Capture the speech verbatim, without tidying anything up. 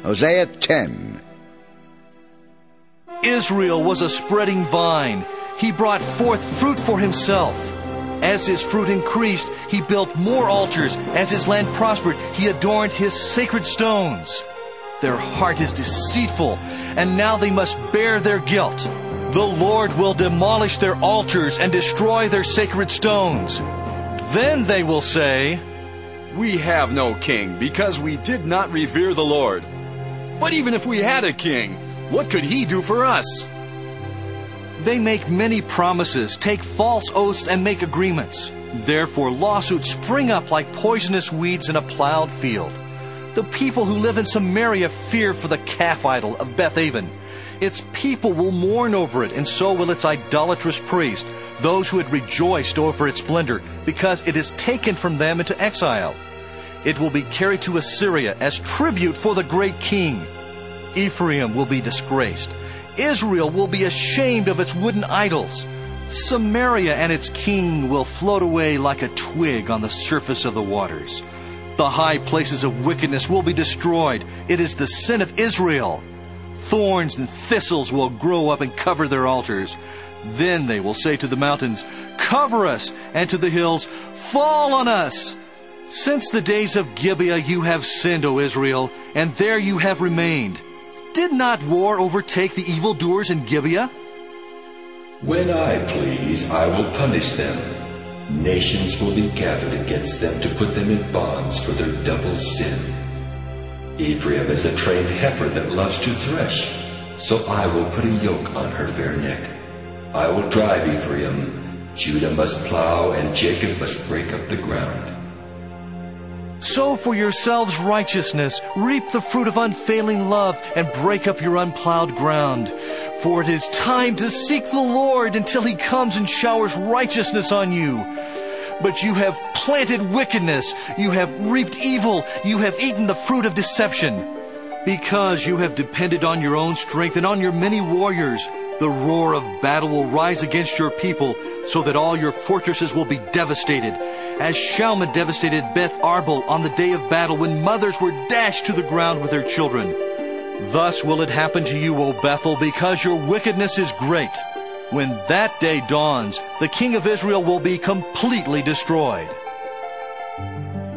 Hosea ten. Israel was a spreading vine. He brought forth fruit for himself. As his fruit increased, he built more altars. As his land prospered, he adorned his sacred stones. Their heart is deceitful, and now they must bear their guilt. The Lord will demolish their altars and destroy their sacred stones. Then they will say, "We have no king, because we did not revere the Lord. But even if we had a king, what could he do for us?" They make many promises, take false oaths, and make agreements. Therefore lawsuits spring up like poisonous weeds in a plowed field. The people who live in Samaria fear for the calf idol of Bethaven. Its people will mourn over it, and so will its idolatrous priest, those who had rejoiced over its splendor, because it is taken from them into exile. It will be carried to Assyria as tribute for the great king. Ephraim will be disgraced. Israel will be ashamed of its wooden idols. Samaria and its king will float away like a twig on the surface of the waters. The high places of wickedness will be destroyed. It is the sin of Israel. Thorns and thistles will grow up and cover their altars. Then they will say to the mountains, "Cover us," and to the hills, "Fall on us." Since the days of Gibeah you have sinned, O Israel, and there you have remained. Did not war overtake the evildoers in Gibeah? When I please, I will punish them. Nations will be gathered against them to put them in bonds for their double sin. Ephraim is a trained heifer that loves to thresh, so I will put a yoke on her fair neck. I will drive Ephraim. Judah must plow, and Jacob must break up the ground. Sow for yourselves righteousness, reap the fruit of unfailing love, and break up your unplowed ground. For it is time to seek the Lord until he comes and showers righteousness on you. But you have planted wickedness, you have reaped evil, you have eaten the fruit of deception. Because you have depended on your own strength and on your many warriors, the roar of battle will rise against your people, so that all your fortresses will be devastated, as Shalman devastated Beth Arbel on the day of battle, when mothers were dashed to the ground with their children. Thus will it happen to you, O Bethel, because your wickedness is great. When that day dawns, the king of Israel will be completely destroyed.